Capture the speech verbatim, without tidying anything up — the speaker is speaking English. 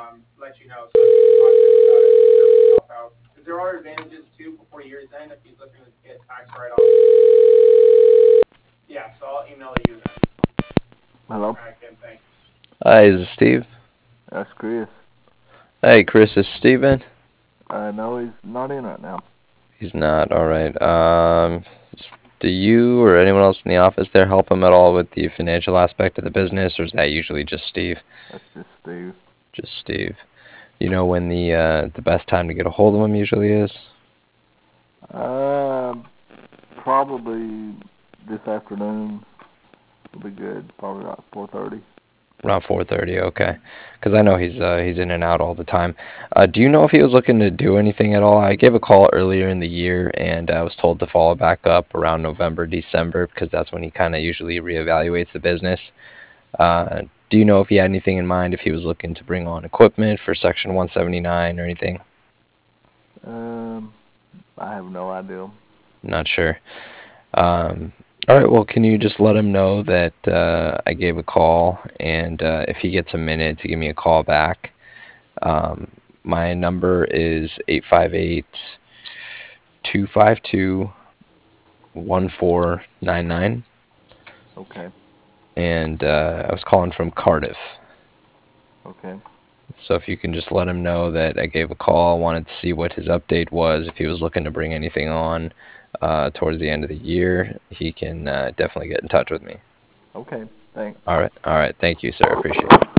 um, let you know so you can talk to him about it. I'm sure we can help out. Because there are advantages too before year's end if he's looking to get tax write-offs. Yeah, so I'll email you then. Hello? All right, Kim, thanks. Hi, is it Steve? That's Chris. Hey, Chris, is Steven? Uh, no, he's not in right now. He's not. All right. Um, do you or anyone else in the office there help him at all with the financial aspect of the business, or is that usually just Steve? That's just Steve. Just Steve. You know when the uh, the best time to get a hold of him usually is? Uh, probably this afternoon will be good. Probably about four thirty. Around four thirty, okay. Because I know he's uh, he's in and out all the time. Uh, do you know if he was looking to do anything at all? I gave a call earlier in the year, and I was told to follow back up around November, December, because that's when he kind of usually reevaluates the business. Uh, do you know if he had anything in mind, if he was looking to bring on equipment for Section one seventy-nine or anything? Um, I have no idea. Not sure. Um, all right, well, can you just let him know that uh, I gave a call, and uh, if he gets a minute to give me a call back, um, my number is eight five eight, two five two, one four nine nine, Okay. and uh, I was calling from Cardiff. Okay. So if you can just let him know that I gave a call, wanted to see what his update was, if he was looking to bring anything on uh, towards the end of the year, he can uh, definitely get in touch with me. Okay. Thanks. All right, all right. Thank you, sir. Appreciate it.